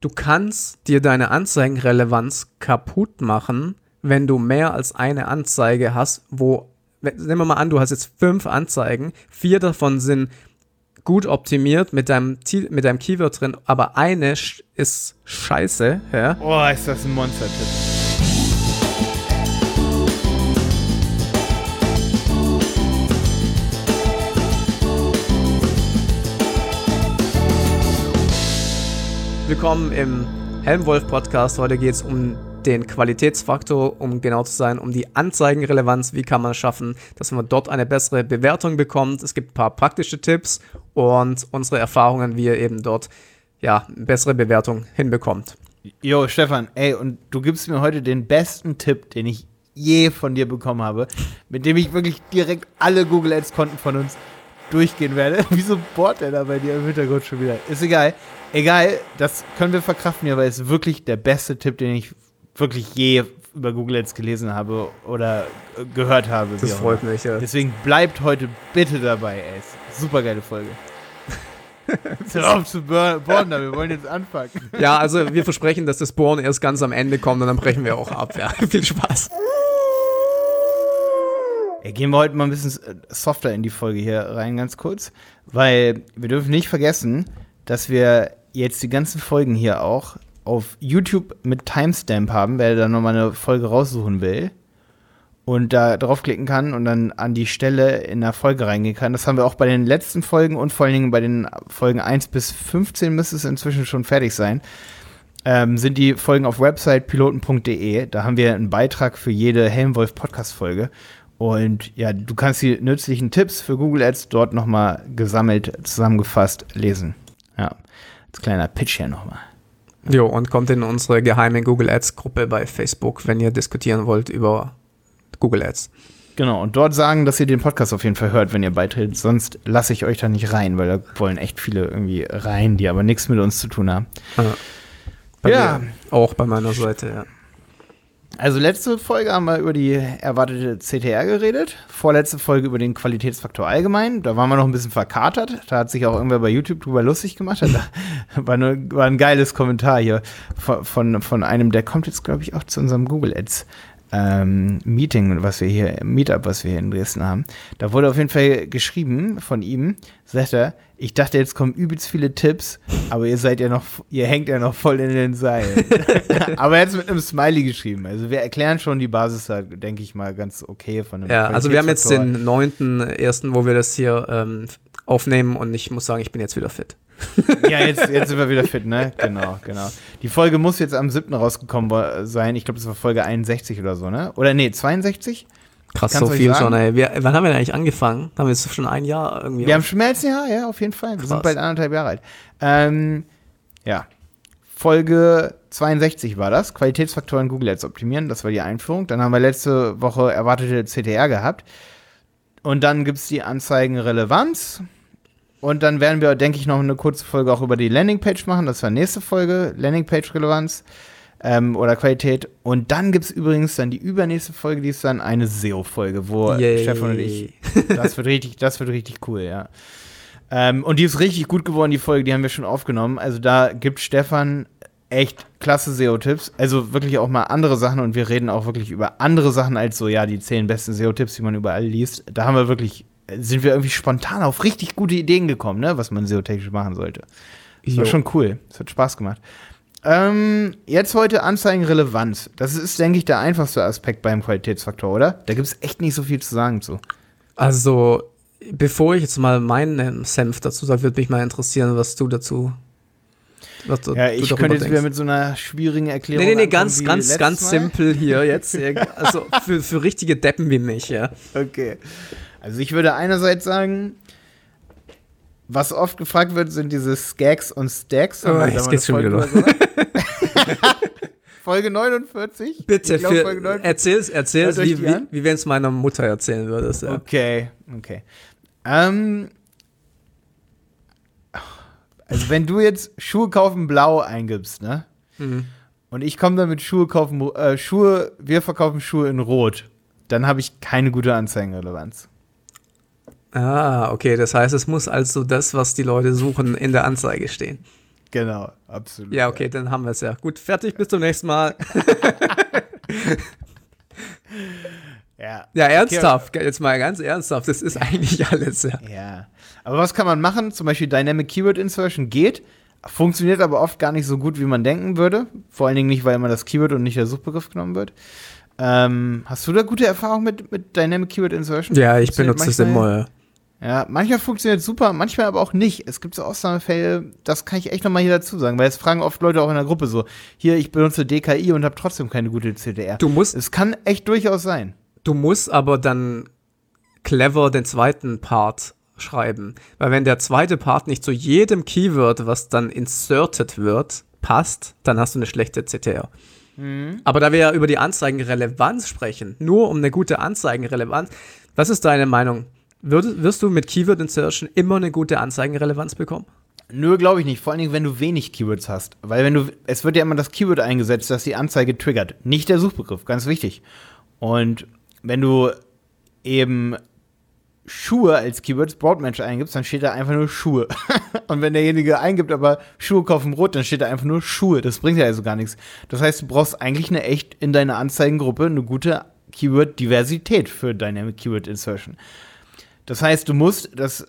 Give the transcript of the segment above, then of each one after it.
du kannst dir deine Anzeigenrelevanz kaputt machen, wenn du mehr als eine Anzeige hast, nehmen wir mal an, du hast jetzt 5 Anzeigen, 4 davon sind gut optimiert mit deinem Keyword drin, aber eine ist scheiße. Ja? Oh, ist das ein Monster-Tipp. Willkommen im Helmwolf-Podcast. Heute geht es um den Qualitätsfaktor, um genau zu sein, um die Anzeigenrelevanz. Wie kann man es schaffen, dass man dort eine bessere Bewertung bekommt? Es gibt ein paar praktische Tipps und unsere Erfahrungen, wie ihr eben dort eine bessere Bewertung hinbekommt. Jo, Stefan, und du gibst mir heute den besten Tipp, den ich je von dir bekommen habe, mit dem ich wirklich direkt alle Google Ads-Konten von uns durchgehen werde. Wieso bohrt der da bei dir im Hintergrund schon wieder? Ist egal. Egal, das können wir verkraften, aber es ist wirklich der beste Tipp, den ich wirklich je über Google Ads gelesen habe oder gehört habe. Das freut mich, ja. Deswegen bleibt heute bitte dabei, ey. Super geile Folge. Hör auf zu bohren, wir wollen jetzt anfangen. Ja, also wir versprechen, dass das Bohren erst ganz am Ende kommt und dann brechen wir auch ab. Ja, viel Spaß. Gehen wir heute mal ein bisschen softer in die Folge hier rein, ganz kurz. Weil wir dürfen nicht vergessen, dass wir jetzt die ganzen Folgen hier auch auf YouTube mit Timestamp haben, wer da nochmal eine Folge raussuchen will und da draufklicken kann und dann an die Stelle in der Folge reingehen kann. Das haben wir auch bei den letzten Folgen und vor allen Dingen bei den Folgen 1 bis 15 müsste es inzwischen schon fertig sein. Sind die Folgen auf Website piloten.de. Da haben wir einen Beitrag für jede Helmwolf-Podcast-Folge. Und ja, du kannst die nützlichen Tipps für Google Ads dort nochmal gesammelt, zusammengefasst lesen. Ja, als kleiner Pitch hier nochmal. Jo, und kommt in unsere geheime Google Ads Gruppe bei Facebook, wenn ihr diskutieren wollt über Google Ads. Genau, und dort sagen, dass ihr den Podcast auf jeden Fall hört, wenn ihr beitretet. Sonst lasse ich euch da nicht rein, weil da wollen echt viele irgendwie rein, die aber nichts mit uns zu tun haben. Ja. Auch bei meiner Seite, ja. Also letzte Folge haben wir über die erwartete CTR geredet. Vorletzte Folge über den Qualitätsfaktor allgemein. Da waren wir noch ein bisschen verkatert. Da hat sich auch irgendwer bei YouTube drüber lustig gemacht. Da war ein geiles Kommentar hier von einem, der kommt jetzt, glaube ich, auch zu unserem Google Ads Meeting, was wir hier in Dresden haben. Da wurde auf jeden Fall geschrieben von ihm, sagt er, ich dachte, jetzt kommen übelst viele Tipps, aber ihr hängt ja noch voll in den Seilen. Aber jetzt mit einem Smiley geschrieben. Also wir erklären schon die Basis da, denke ich mal, ganz okay von dem. Ja, also wir haben jetzt den 9.1., wo wir das hier aufnehmen und ich muss sagen, ich bin jetzt wieder fit. Ja, jetzt sind wir wieder fit, ne? Genau. Die Folge muss jetzt am 7. rausgekommen sein. Ich glaube, das war Folge 61 oder so, ne? Oder nee, 62? Krass, so viel schon, ey. Wann haben wir denn eigentlich angefangen? Haben wir jetzt schon ein Jahr irgendwie? Wir haben schon mehr als ein Jahr, ja, auf jeden Fall. Wir sind bald 1,5 Jahre alt. Ja. Folge 62 war das. Qualitätsfaktoren Google Ads optimieren. Das war die Einführung. Dann haben wir letzte Woche erwartete CTR gehabt. Und dann gibt es die Anzeigenrelevanz. Und dann werden wir, denke ich, noch eine kurze Folge auch über die Landingpage machen. Das war nächste Folge, Landingpage-Relevanz oder Qualität. Und dann gibt es übrigens dann die übernächste Folge, die ist dann eine SEO-Folge, wo Stefan und ich, das wird richtig cool, ja. Und die ist richtig gut geworden, die Folge, die haben wir schon aufgenommen. Also da gibt Stefan echt klasse SEO-Tipps. Also wirklich auch mal andere Sachen und wir reden auch wirklich über andere Sachen als so, ja, die 10 besten SEO-Tipps, die man überall liest. Da haben wir wirklich sind wir irgendwie spontan auf richtig gute Ideen gekommen, ne, was man SEO-technisch machen sollte. Das war schon cool. Das hat Spaß gemacht. Jetzt heute Anzeigenrelevanz. Das ist, denke ich, der einfachste Aspekt beim Qualitätsfaktor, oder? Da gibt es echt nicht so viel zu sagen zu. Also, bevor ich jetzt mal meinen Senf dazu sage, würde mich mal interessieren, was du dazu ja, ich könnte jetzt wieder mit so einer schwierigen Erklärung Nee, ganz simpel hier jetzt. Also für richtige Deppen wie mich, ja. Okay. Also ich würde einerseits sagen, was oft gefragt wird, sind diese Skags und Stacks. Jetzt geht's schon wieder los. Folge 49? Bitte, erzähl's wie wenn es meiner Mutter erzählen würdest. Ja. Okay. Also wenn du jetzt Schuhe kaufen blau eingibst, ne? Mhm. Und ich komme dann mit wir verkaufen Schuhe in rot, dann habe ich keine gute Anzeigenrelevanz. Ah, okay, das heißt, es muss also das, was die Leute suchen, in der Anzeige stehen. Genau, absolut. Ja, okay, dann haben wir es ja. Gut, fertig, bis zum nächsten Mal. Ja, ernsthaft, jetzt mal ganz ernsthaft, das ist eigentlich alles, ja. Ja, aber was kann man machen? Zum Beispiel Dynamic Keyword Insertion geht, funktioniert aber oft gar nicht so gut, wie man denken würde. Vor allen Dingen nicht, weil immer das Keyword und nicht der Suchbegriff genommen wird. Hast du da gute Erfahrungen mit Dynamic Keyword Insertion? Ja, ich benutze es immer. Ja, manchmal funktioniert es super, manchmal aber auch nicht. Es gibt so Ausnahmefälle, das kann ich echt nochmal hier dazu sagen, weil es fragen oft Leute auch in der Gruppe so, hier, ich benutze DKI und habe trotzdem keine gute CTR. Es kann echt durchaus sein. Du musst aber dann clever den zweiten Part schreiben. Weil wenn der zweite Part nicht zu jedem Keyword, was dann inserted wird, passt, dann hast du eine schlechte CTR. Aber da wir ja über die Anzeigenrelevanz sprechen, nur um eine gute Anzeigenrelevanz, was ist deine Meinung? Wirst du mit Keyword Insertion immer eine gute Anzeigenrelevanz bekommen? Nö, glaube ich nicht. Vor allen Dingen, wenn du wenig Keywords hast. Weil es wird ja immer das Keyword eingesetzt, das die Anzeige triggert. Nicht der Suchbegriff, ganz wichtig. Und wenn du eben Schuhe als Keyword Broadmatch eingibst, dann steht da einfach nur Schuhe. Und wenn derjenige eingibt, aber Schuhe kaufen rot, dann steht da einfach nur Schuhe. Das bringt ja also gar nichts. Das heißt, du brauchst eigentlich in deiner Anzeigengruppe eine gute Keyword-Diversität für Dynamic Keyword Insertion. Das heißt, du musst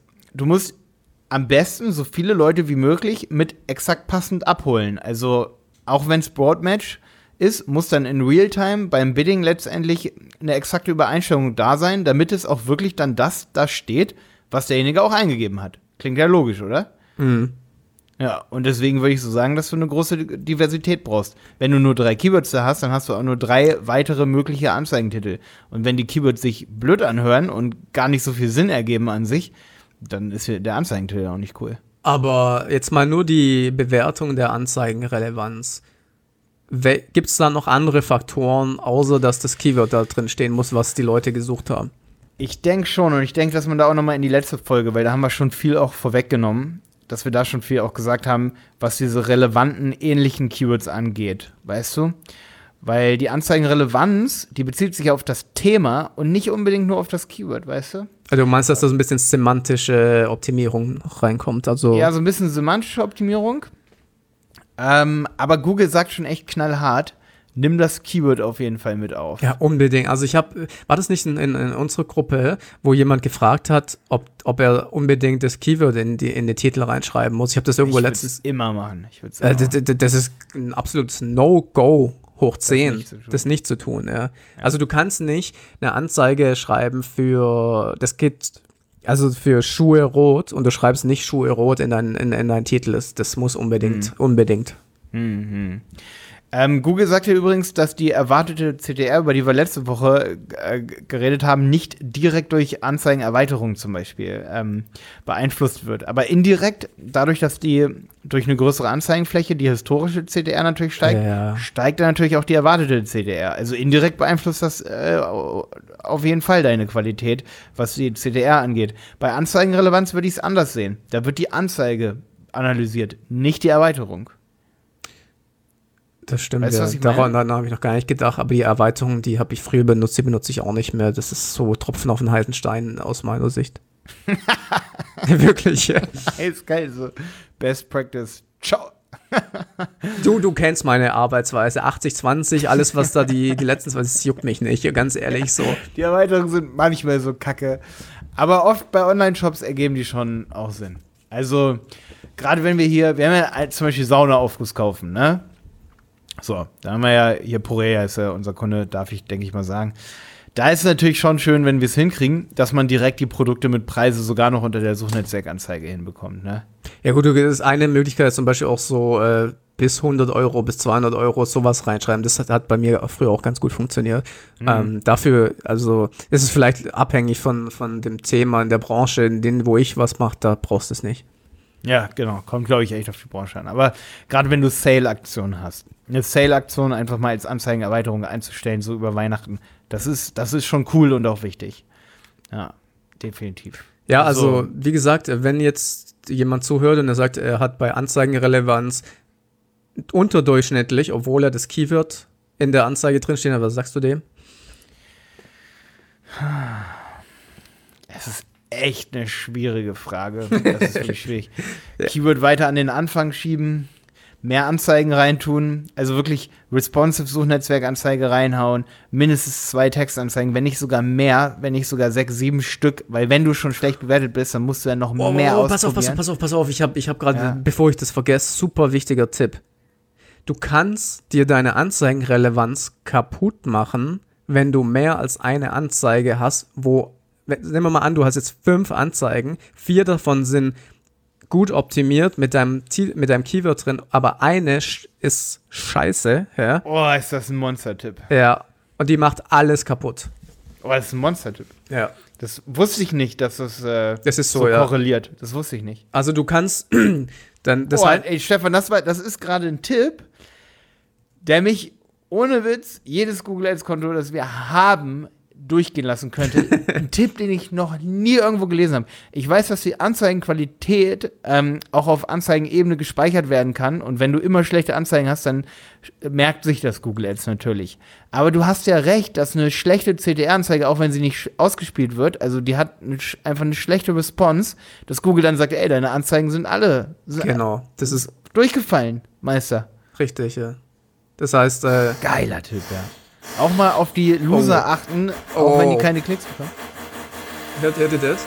am besten so viele Leute wie möglich mit exakt passend abholen. Also auch wenn es Broadmatch ist, muss dann in Realtime beim Bidding letztendlich eine exakte Übereinstimmung da sein, damit es auch wirklich dann das steht, was derjenige auch eingegeben hat. Klingt ja logisch, oder? Mhm. Ja, und deswegen würde ich so sagen, dass du eine große Diversität brauchst. Wenn du nur 3 Keywords da hast, dann hast du auch nur 3 weitere mögliche Anzeigentitel. Und wenn die Keywords sich blöd anhören und gar nicht so viel Sinn ergeben an sich, dann ist der Anzeigentitel auch nicht cool. Aber jetzt mal nur die Bewertung der Anzeigenrelevanz. Gibt es da noch andere Faktoren, außer dass das Keyword da drin stehen muss, was die Leute gesucht haben? Ich denke schon, und ich denke, dass man da auch nochmal in die letzte Folge, weil da haben wir schon viel auch vorweggenommen, dass wir da schon viel auch gesagt haben, was diese relevanten, ähnlichen Keywords angeht, weißt du? Weil die Anzeigenrelevanz, die bezieht sich auf das Thema und nicht unbedingt nur auf das Keyword, weißt du? Also du meinst, dass da so ein bisschen semantische Optimierung reinkommt? Also ja, so ein bisschen semantische Optimierung. Aber Google sagt schon echt knallhart, nimm das Keyword auf jeden Fall mit auf. Ja, unbedingt. Also war das nicht in unserer Gruppe, wo jemand gefragt hat, ob er unbedingt das Keyword in den Titel reinschreiben muss? Ich habe das irgendwo letztens. Immer machen. Das ist ein absolutes No-Go hoch 10, das nicht zu tun. Ja. Also du kannst nicht eine Anzeige schreiben für Schuhe rot und du schreibst nicht Schuhe rot in deinen Titel. Das muss unbedingt. Mhm. Google sagt ja übrigens, dass die erwartete CTR, über die wir letzte Woche geredet haben, nicht direkt durch Anzeigenerweiterung zum Beispiel beeinflusst wird. Aber indirekt, dadurch, dass die durch eine größere Anzeigenfläche die historische CTR natürlich steigt, steigt dann natürlich auch die erwartete CTR. Also indirekt beeinflusst das auf jeden Fall deine Qualität, was die CTR angeht. Bei Anzeigenrelevanz würde ich es anders sehen. Da wird die Anzeige analysiert, nicht die Erweiterung. Das stimmt, weißt, ja. Daran habe ich noch gar nicht gedacht, aber die Erweiterung, die habe ich früher benutzt, die benutze ich auch nicht mehr. Das ist so Tropfen auf den heißen Stein aus meiner Sicht. Wirklich, ja. Ist geil, so Best Practice. Ciao. Du kennst meine Arbeitsweise. 80-20, alles, was da die letzten 20, das juckt mich nicht, ganz ehrlich so. Die Erweiterungen sind manchmal so kacke. Aber oft bei Online-Shops ergeben die schon auch Sinn. Also, gerade wenn wir haben ja zum Beispiel Saunaaufguss kaufen, ne? So, da haben wir ja hier Porea ist ja unser Kunde, denke ich mal sagen. Da ist es natürlich schon schön, wenn wir es hinkriegen, dass man direkt die Produkte mit Preise sogar noch unter der Suchnetzwerkanzeige hinbekommt, ne? Ja gut, das ist eine Möglichkeit, ist zum Beispiel auch so bis 100 Euro, bis 200 Euro sowas reinschreiben. Das hat bei mir früher auch ganz gut funktioniert. Dafür, also ist es vielleicht abhängig von dem Thema in der Branche, wo ich was mache, da brauchst du es nicht. Ja, genau. Kommt, glaube ich, echt auf die Branche an. Aber gerade wenn du Sale-Aktionen hast, eine Sale-Aktion einfach mal als Anzeigenerweiterung einzustellen, so über Weihnachten, das ist schon cool und auch wichtig. Ja, definitiv. Ja, also wie gesagt, wenn jetzt jemand zuhört und er sagt, er hat bei Anzeigenrelevanz unterdurchschnittlich, obwohl er das Keyword in der Anzeige drinsteht hat, was sagst du dem? Es ist echt eine schwierige Frage. Das ist wirklich schwierig. Keyword weiter an den Anfang schieben. mehr Anzeigen reintun, also wirklich responsive Suchnetzwerkanzeige reinhauen, mindestens 2 Textanzeigen, wenn nicht sogar mehr, wenn nicht sogar 6, 7 Stück, weil wenn du schon schlecht bewertet bist, dann musst du ja noch mehr ausprobieren. Pass auf, ich hab gerade, bevor ich das vergesse, super wichtiger Tipp. Du kannst dir deine Anzeigenrelevanz kaputt machen, wenn du mehr als eine Anzeige hast, nehmen wir mal an, du hast jetzt 5 Anzeigen, 4 davon sind gut optimiert mit deinem Keyword drin, aber eine ist scheiße. Ja? Oh, ist das ein Monster-Tipp. Ja, und die macht alles kaputt. Oh, das ist ein Monster-Tipp. Ja. Das wusste ich nicht, dass das ist so korreliert. Das wusste ich nicht. Also du kannst dann... Ey, Stefan, das ist gerade ein Tipp, der mich ohne Witz jedes Google Ads-Konto, das wir haben, durchgehen lassen könnte. Ein Tipp, den ich noch nie irgendwo gelesen habe. Ich weiß, dass die Anzeigenqualität auch auf Anzeigenebene gespeichert werden kann. Und wenn du immer schlechte Anzeigen hast, dann merkt sich das Google Ads natürlich. Aber du hast ja recht, dass eine schlechte CTR-Anzeige, auch wenn sie nicht ausgespielt wird, also die hat einfach eine schlechte Response, dass Google dann sagt, ey, deine Anzeigen sind alle das ist durchgefallen, Meister. Richtig, ja. Das heißt, geiler Tipp, ja. Auch mal auf die Loser achten, auch wenn die keine Klicks bekommen. Hört ihr das?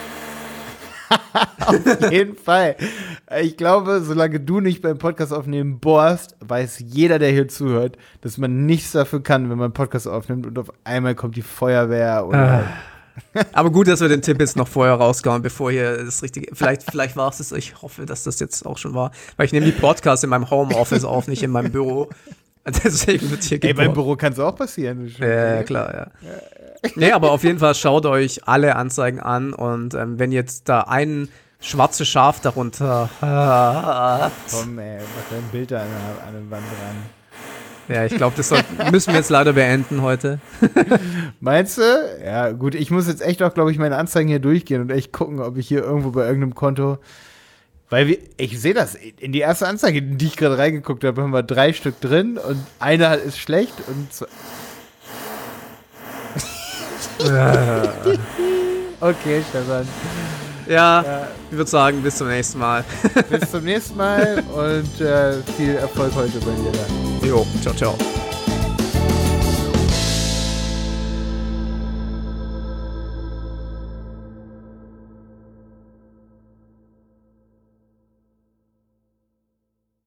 Auf jeden Fall. Ich glaube, solange du nicht beim Podcast aufnehmen bohrst, weiß jeder, der hier zuhört, dass man nichts dafür kann, wenn man einen Podcast aufnimmt und auf einmal kommt die Feuerwehr oder Aber gut, dass wir den Tipp jetzt noch vorher rausgauen, bevor hier das Richtige. Vielleicht war es das. Ich hoffe, dass das jetzt auch schon war. Weil ich nehme die Podcasts in meinem Homeoffice auf, nicht in meinem Büro. Deswegen wird hier beim Büro kann es auch passieren. Ja, klar, ja. Nee, aber auf jeden Fall schaut euch alle Anzeigen an und wenn jetzt da ein schwarzes Schaf darunter. Komm, ey, mach dein Bild da an der Wand dran. Ja, ich glaube, das müssen wir jetzt leider beenden heute. Meinst du? Ja, gut, ich muss jetzt echt auch, glaube ich, meine Anzeigen hier durchgehen und echt gucken, ob ich hier irgendwo bei irgendeinem Konto. Weil ich sehe das, in die erste Anzeige, in die ich gerade reingeguckt habe, haben wir 3 Stück drin und einer ist schlecht und Okay, Stefan. Ja, ich würde sagen, bis zum nächsten Mal. Bis zum nächsten Mal und viel Erfolg heute bei dir dann. Jo, ciao, ciao.